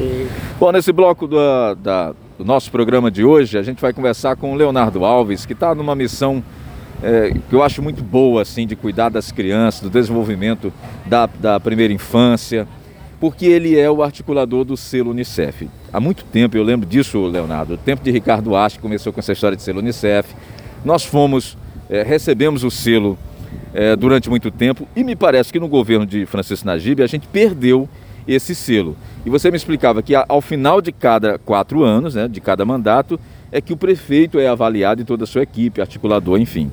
Bom, nesse bloco do nosso programa de hoje, a gente vai conversar com o Leonardo Alves, que está numa missão que eu acho muito boa, assim, de cuidar das crianças, do desenvolvimento da primeira infância, porque ele é o articulador do selo Unicef. Há muito tempo, eu lembro disso, Leonardo, o tempo de Ricardo Asch, que começou com essa história de selo Unicef. Nós recebemos o selo durante muito tempo e me parece que no governo de Francisco Najib a gente perdeu esse selo. E você me explicava que ao final de cada 4 anos, né, de cada mandato, é que o prefeito é avaliado e toda a sua equipe, articulador, enfim.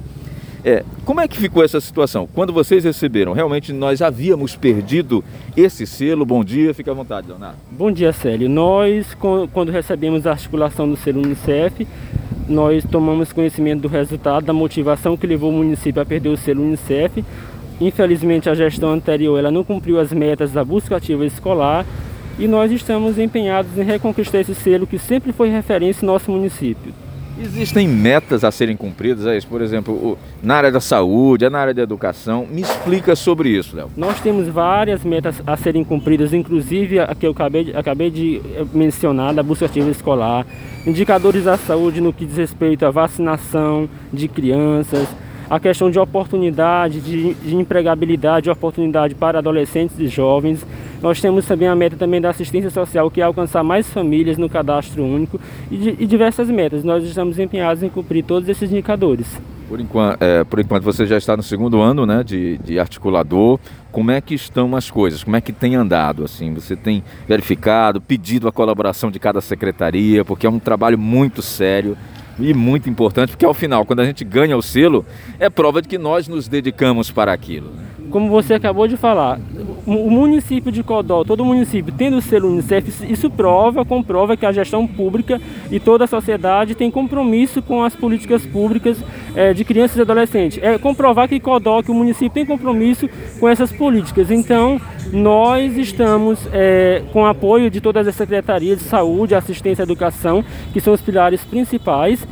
Como é que ficou essa situação? Quando vocês receberam, realmente nós havíamos perdido esse selo? Bom dia, fica à vontade, Leonardo. Bom dia, Célio. Nós, quando recebemos a articulação do selo Unicef, nós tomamos conhecimento do resultado, da motivação que levou o município a perder o selo Unicef. Infelizmente, a gestão anterior ela não cumpriu as metas da busca ativa escolar e nós estamos empenhados em reconquistar esse selo que sempre foi referência em nosso município. Existem metas a serem cumpridas, por exemplo, na área da saúde, na área da educação. Me explica sobre isso, Léo. Nós temos várias metas a serem cumpridas, inclusive a que eu acabei de mencionar, da busca ativa escolar, indicadores da saúde no que diz respeito à vacinação de crianças, a questão de oportunidade, de empregabilidade, oportunidade para adolescentes e jovens. Nós temos também a meta também da assistência social, que é alcançar mais famílias no cadastro único e diversas metas. Nós estamos empenhados em cumprir todos esses indicadores. Por enquanto você já está no 2º ano, né, de articulador. Como é que estão as coisas? Como é que tem andado? Assim, você tem verificado, pedido a colaboração de cada secretaria, porque é um trabalho muito sério e muito importante, porque ao final, quando a gente ganha o selo, é prova de que nós nos dedicamos para aquilo, né? Como você acabou de falar, o município de Codó, todo município tendo o selo Unicef, isso comprova que a gestão pública e toda a sociedade tem compromisso com as políticas públicas de crianças e adolescentes. É comprovar que Codó, que o município tem compromisso com essas políticas. Então, nós estamos com o apoio de todas as secretarias de saúde, assistência e educação, que são os pilares principais.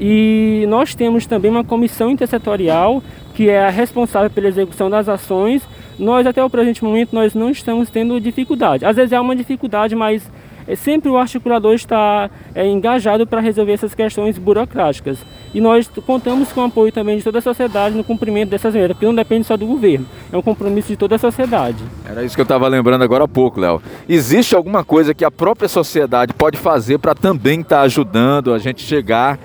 E nós temos também uma comissão intersetorial que é a responsável pela execução das ações. Nós, até o presente momento, nós não estamos tendo dificuldade. Às vezes há uma dificuldade, mas sempre o articulador está engajado para resolver essas questões burocráticas. E nós contamos com o apoio também de toda a sociedade no cumprimento dessas metas, porque não depende só do governo, é um compromisso de toda a sociedade. Era isso que eu estava lembrando agora há pouco, Léo. Existe alguma coisa que a própria sociedade pode fazer para também estar ajudando a gente chegar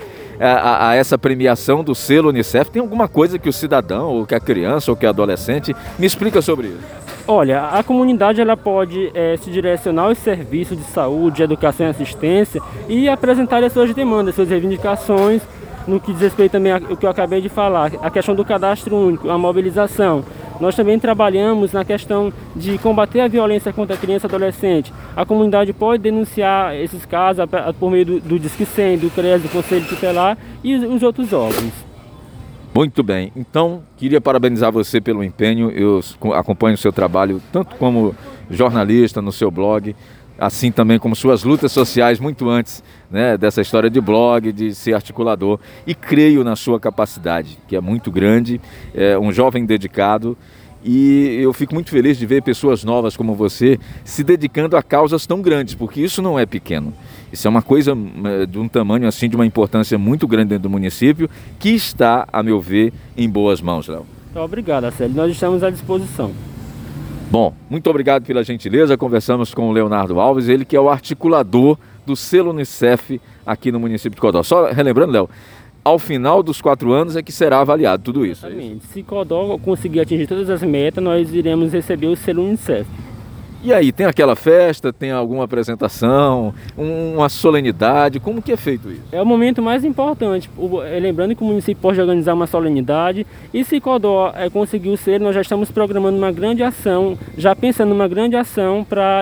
a essa premiação do selo Unicef? Tem alguma coisa que o cidadão, ou que a criança, ou que a adolescente, me explica sobre isso? Olha, a comunidade ela pode se direcionar aos serviços de saúde, educação e assistência e apresentar as suas demandas, suas reivindicações, no que diz respeito também ao que eu acabei de falar, a questão do cadastro único, a mobilização. Nós também trabalhamos na questão de combater a violência contra a criança e adolescente. A comunidade pode denunciar esses casos por meio do Disque 100, do CREAS, do Conselho Tutelar e os outros órgãos. Muito bem, então queria parabenizar você pelo empenho. Eu acompanho o seu trabalho tanto como jornalista no seu blog, assim também como suas lutas sociais muito antes, né, dessa história de blog, de ser articulador, e creio na sua capacidade, que é muito grande, um jovem dedicado, e eu fico muito feliz de ver pessoas novas como você se dedicando a causas tão grandes, porque isso não é pequeno, isso é uma coisa de um tamanho assim, de uma importância muito grande dentro do município, que está, a meu ver, em boas mãos, Léo. Obrigado, Célio, nós estamos à disposição. Bom, muito obrigado pela gentileza. Conversamos com o Leonardo Alves, ele que é o articulador do selo Unicef aqui no município de Codó. Só relembrando, Léo, ao final dos 4 anos é que será avaliado tudo isso. Exatamente. Se Codó conseguir atingir todas as metas, nós iremos receber o selo Unicef. E aí, tem aquela festa, tem alguma apresentação, uma solenidade, como que é feito isso? É o momento mais importante, lembrando que o município pode organizar uma solenidade, e se Codó conseguir o selo, nós já estamos programando uma grande ação, já pensando numa grande ação para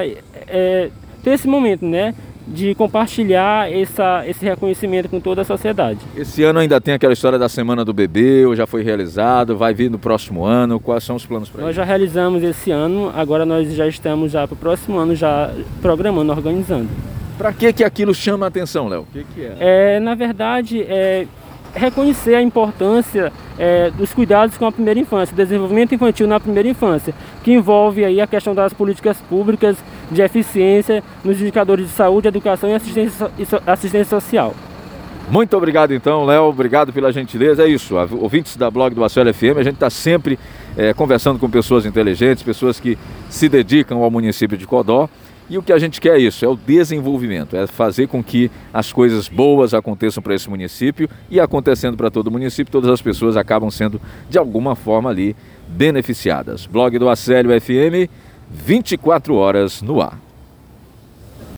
ter esse momento, né, de compartilhar esse reconhecimento com toda a sociedade. Esse ano ainda tem aquela história da Semana do Bebê, ou já foi realizado, vai vir no próximo ano, quais são os planos para isso? Nós já realizamos esse ano, agora nós já estamos para o próximo ano já programando, organizando. Para que aquilo chama a atenção, Léo? O que é? Na verdade, reconhecer a importância dos cuidados com a primeira infância, desenvolvimento infantil na primeira infância, que envolve aí a questão das políticas públicas de eficiência nos indicadores de saúde, educação e assistência social. Muito obrigado então, Léo, obrigado pela gentileza. É isso, ouvintes da Blog do Açoila FM, a gente está sempre conversando com pessoas inteligentes, pessoas que se dedicam ao município de Codó, e o que a gente quer é isso, é o desenvolvimento, é fazer com que as coisas boas aconteçam para esse município, e acontecendo para todo o município, todas as pessoas acabam sendo de alguma forma ali beneficiadas. Blog do Açoila FM, 24 horas no ar.